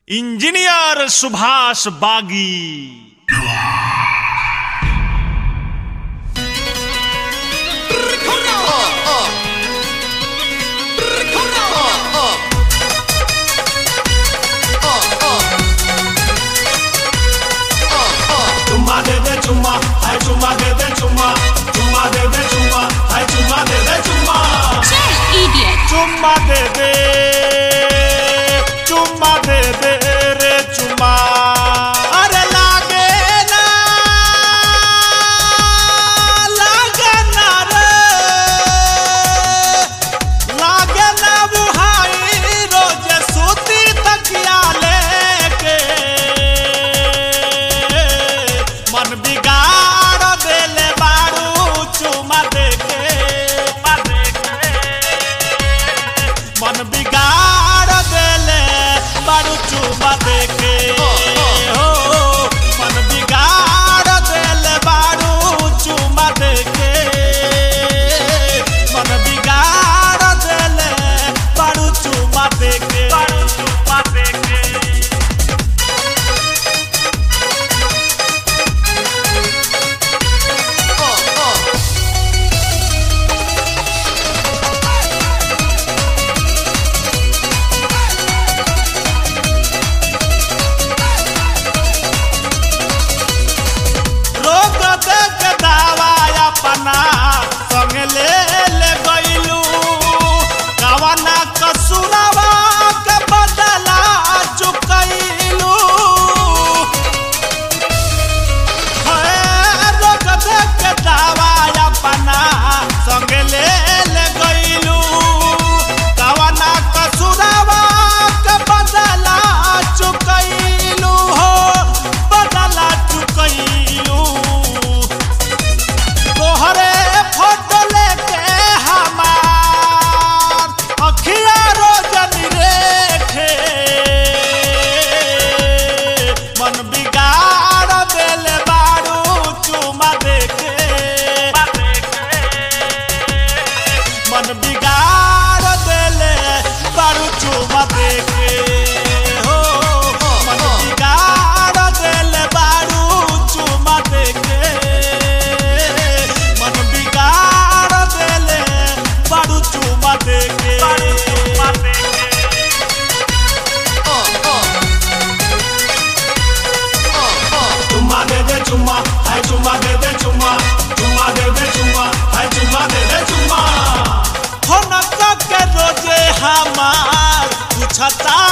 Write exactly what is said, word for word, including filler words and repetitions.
Engineer Subhash बागी। चुम्मा दे दे चुम्मा, हाय चुम्मा दे दे चुम्मा, चुम्मा दे दे चुम्मा, हाय चुम्मा दे दे चुम्मा। चुम्मा दे दे चुम्मा दे दे रे चुम्मा। अरे लागे ना लागे ना रे लागे ना बुहाई रोज सूती तकिया लेके मन बिगाड़ देले बारू चुम्मा देके मन बिगाड़ देले बारू चुम्मा देके हो मन बिगाड़ देले बारू चुम्मा देके मन बिगाड़ देले बारू चुम्मा देके बारू चुम्मा देके। संग ले ले गइलू कवना कसुरवा के बदला चुकइलू है रोग दे के दावा अपना संग ले ले गइलू कवना कसुरवा के बदला चुकइलू हो बदला चुकइलू तोहरे फोटो लेके हमार अखिया रोजनी रेखे मन बिगाड़ देले बारू चुम्मा देके मन बिगाड़ देले बारू चुम्मा देके हो मन बिगाड़ देले बारू चुम्मा देके मन बिगाड़ देले बारू चुम्मा देके बारू चुम्मा देके। चुम्मा दे दे चुम्मा, हाय चुम्मा दे दे चुम्मा, चुम्मा दे दे चुम्मा, हाय चुम्मा दे दे चुम्मा। फोन के रोजे हमार पूछता